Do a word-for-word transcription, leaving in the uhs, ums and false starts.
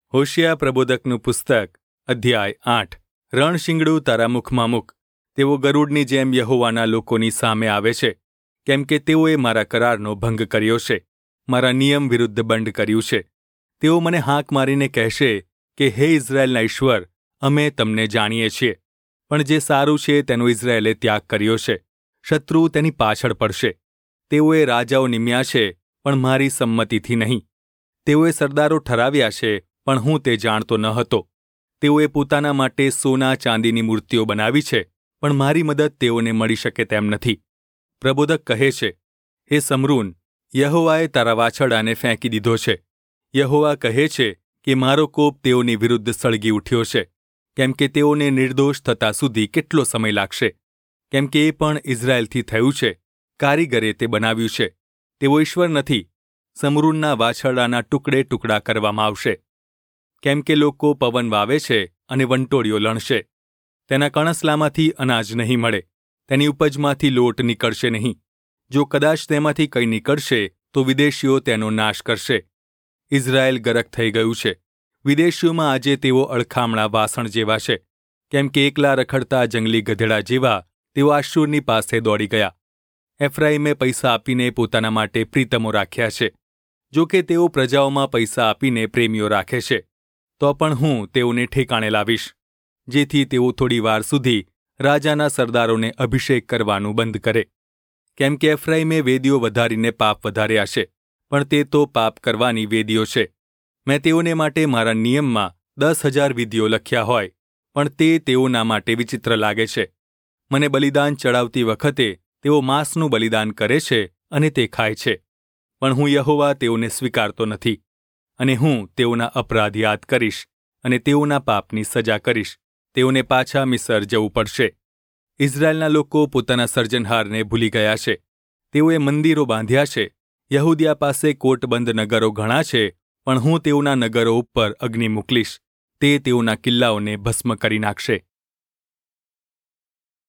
હોશિયા પ્રબોધકનું પુસ્તક અધ્યાય આઠ. રણશીંગડું તારા મુખમાં મૂક. તેઓ ગરુડની જેમ યહોવાના લોકોની સામે આવે છે, કેમ કે તેઓએ મારા કરારનો ભંગ કર્યો છે, મારા નિયમ વિરુદ્ધ બંધ કર્યું છે. તેઓ મને હાંક મારીને કહેશે કે હે ઇઝરાયેલના ઈશ્વર, અમે તમને જાણીએ છીએ. પણ જે સારું છે તેનો ઇઝરાયેલે ત્યાગ કર્યો છે, શત્રુ તેની પાછળ પડશે. તેઓએ રાજાઓ નિમ્યા છે, પણ મારી સંમતિથી નહીં. તેઓએ સરદારો ઠરાવ્યા છે, પણ હું તે જાણતો ન હતો. તેઓએ પોતાના માટે સોના ચાંદીની મૂર્તિઓ બનાવી છે, પણ મારી મદદ તેઓને મળી શકે તેમ નથી. પ્રબોધક કહે છે, હે સમરૂન, યહોવાએ તારા વાછરડાને ફેંકી દીધો છે. યહોવા કહે છે કે મારો કોપ તેઓની વિરુદ્ધ સળગી ઉઠ્યો છે, કેમ કે તેઓને નિર્દોષ થતા સુધી કેટલો સમય લાગશે. કેમ કે એ પણ ઇઝરાયેલથી થયું છે, કારીગરે તે બનાવ્યું છે. તેઓ ઈશ્વર નથી. સમરૂનના વાછરડાના ટુકડે ટુકડા કરવામાં આવશે. કેમ કે લોકો પવન વાવે છે અને વંટોળીઓ લણશે. તેના કણસલામાંથી અનાજ નહીં મળે, તેની ઉપજમાંથી લોટ નીકળશે નહીં. જો કદાચ તેમાંથી કંઈ નીકળશે તો વિદેશીઓ તેનો નાશ કરશે. ઇઝરાયેલ ગરક થઈ ગયું છે. વિદેશીઓમાં આજે તેઓ અળખામણા વાસણ જેવા છે. કેમ કે એકલા રખડતા જંગલી ગધેડા જેવા તેઓ આશુરની પાસે દોડી ગયા. એફ્રાઈમે પૈસા આપીને પોતાના માટે પ્રીતમો રાખ્યા છે. જો કે તેઓ પ્રજાઓમાં પૈસા આપીને પ્રેમીઓ રાખે છે, તો પણ હું તેઓને ઠેકાણે લાવીશ, જેથી તેઓ થોડી વાર સુધી રાજાના સરદારોને અભિષેક કરવાનું બંધ કરે. કેમ કે એફ્રાઈમે વેદીઓ વધારીને પાપ વધાર્યા છે, પણ તે તો પાપ કરવાની વેદીઓ છે. મેં તેઓને માટે મારા નિયમમાં દસ હજાર વિધિઓ લખ્યા હોય, પણ તે તેઓના માટે વિચિત્ર લાગે છે. મને બલિદાન ચડાવતી વખતે તેઓ માંસનું બલિદાન કરે છે અને તે ખાય છે, પણ હું યહોવા તેઓને સ્વીકારતો નથી. અને હું તેઓના અપરાધ યાદ કરીશ અને તેઓના પાપની સજા કરીશ. તેઓને પાછા મિસર જવું પડશે. ઇઝરાયેલના લોકો પોતાના સર્જનહારને ભૂલી ગયા છે. તેઓએ મંદિરો બાંધ્યા છે. યહૂદિયા પાસે કોટબંધ નગરો ઘણા છે, પણ હું તેઓના નગરો ઉપર અગ્નિ મોકલીશ. તે તેઓના કિલ્લાઓને ભસ્મ કરી નાખશે.